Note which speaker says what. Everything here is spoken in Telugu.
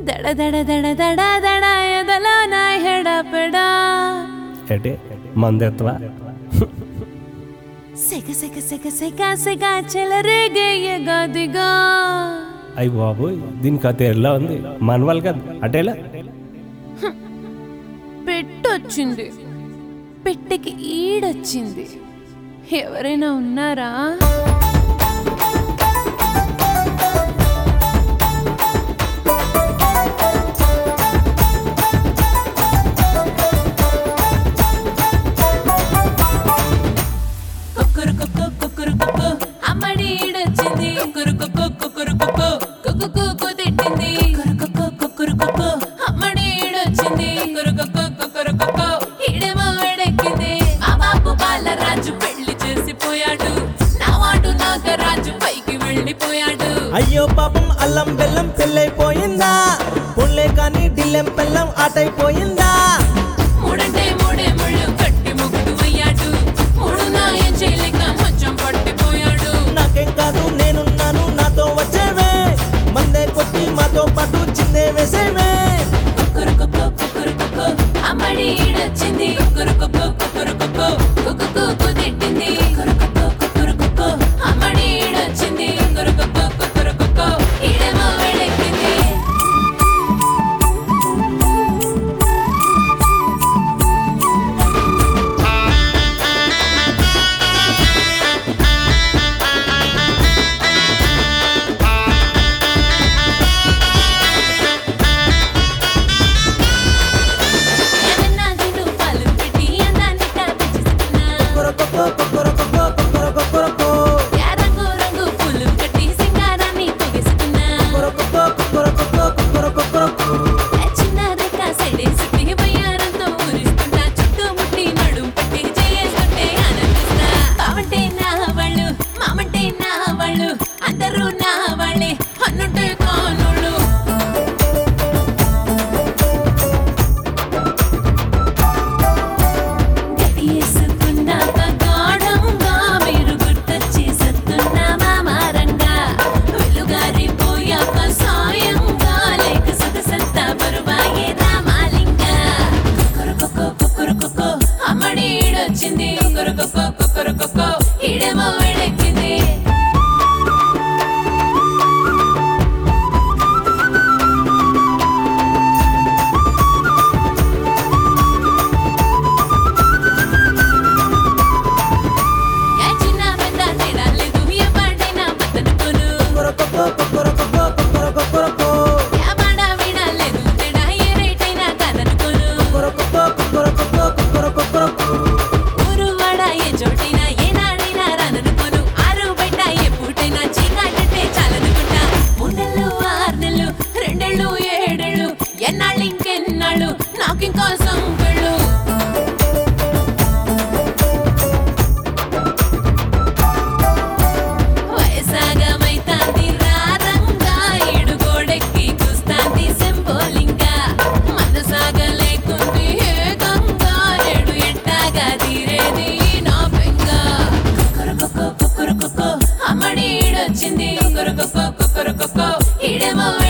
Speaker 1: దడ దడ దడ దడ దడ ఎదలో నా హెడపెడా
Speaker 2: ఎటే మందెత్తవా
Speaker 1: సెగ సెగ సెగ సెగ సెగ చెలరేగే ఎగదిగా
Speaker 2: అయ్యి బాబోయ్ దీనికి కథ ఎలా ఉంది మనవాళ్ళు కాదు అటేలా
Speaker 1: పెట్టొచ్చింది పెట్టెకి ఈడొచ్చింది ఎవరైనా ఉన్నారా అమ్మడి ఈడొచ్చింది కుక్కు తిట్టింది అమ్మడి ఈడొచ్చింది ఈడేమో వేడెక్కింది మా బాబు బాలరాజు పెళ్లి చేసిపోయాడు నా వాడు నాగరాజు పైకి వెళ్ళిపోయాడు
Speaker 3: అయ్యో పాపం అల్లం బెల్లం పెళ్ళైపోయిందా పుల్లే కానీ డిల్లెం పెళ్ళం ఆటైపోయిందా
Speaker 1: మూడంటే మూడే ముళ్ళు కట్టి ముగ్గుడు అయ్యాడు మూడు నా ఏం చేయలేక మంచం పట్టిపోయాడు
Speaker 3: నాకేం కాదు నేనున్నాను నాతో వచ్చేవే మందే కొట్టి మాతో పాటు చిందే వేసేవే
Speaker 1: అమ్మడి ఈడొచ్చింది కుక్కు తిట్టింది అమ్మడి ఈడొచ్చింది ఈడేమో వేడెక్కింది అందరూ నా వాళ్ళే అన్నుంటే కానుళ్ళు గడియేసుకున్నాక గాఢంగా మీరు గుర్తొచ్చి సత్తున్నామా మారంగా వెలుగారిపోయాక సాయంగా లేక సొగసంతా బరువాయే రామాలింగా కుక్కురుకుక్కో అమ్మడి ఈడొచ్చింది కుక్కురుకుక్కో ఈడేమో వేడెక్కింది ఎన్నాళ్ళు ఇంకెన్నాళ్ళు నాకింకా సంపెళ్ళు వయసాగమైతాంది రారంగా ఇడుగోడెక్కి కుస్తాంది సెంబోలింగా మనసాగలేకుంది ఏకంగా నేడు ఎట్టాగా తీరేది నా బెంగ కుక్కురుకుక్కో అమ్మడి ఈడొచ్చింది కుక్కురుకుక్కో ఈడేమో